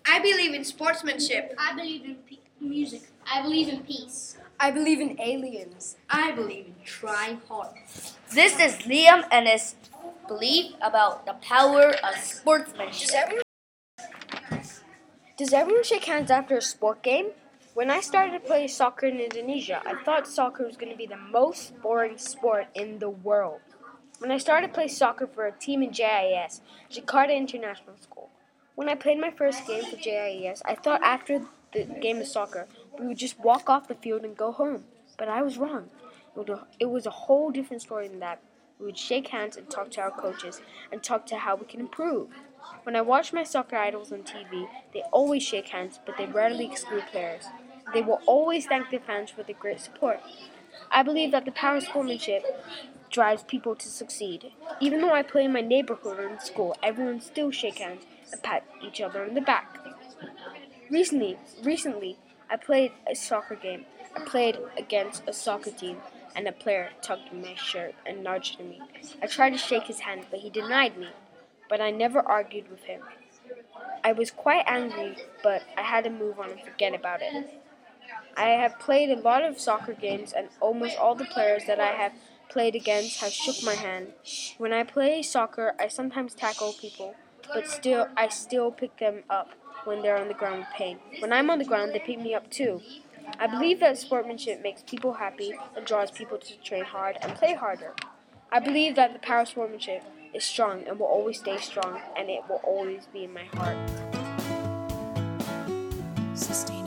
I believe in sportsmanship. I believe in music. I believe in peace. I believe in aliens. I believe in trying hard. This is Liam and his belief about the power of sportsmanship. Does everyone shake hands after a sport game? When I started to play soccer in Indonesia, I thought soccer was going to be the most boring sport in the world. When I started to play soccer for a team in JIS, Jakarta International School. When I played my first game for JIS, I thought after the game of soccer, we would just walk off the field and go home. But I was wrong. It was a whole different story than that. We would shake hands and talk to our coaches and talk to how we can improve. When I watch my soccer idols on TV, they always shake hands, but they rarely exclude players. They will always thank their fans for their great support. I believe that the power of sportsmanship drives people to succeed. Even though I play in my neighborhood or in school, everyone still shake hands and pat each other on the back. Recently, I played a soccer game. I played against a soccer team, and a player tugged my shirt and nudged me. I tried to shake his hand, but he denied me. But I never argued with him. I was quite angry, but I had to move on and forget about it. I have played a lot of soccer games, and almost all the players that I have played against have shook my hand. When I play soccer, I sometimes tackle people, but I still pick them up when they're on the ground with pain. When I'm on the ground, they pick me up too. I believe that sportsmanship makes people happy and draws people to train hard and play harder. I believe that the power of sportsmanship is strong and will always stay strong, and it will always be in my heart. Sustain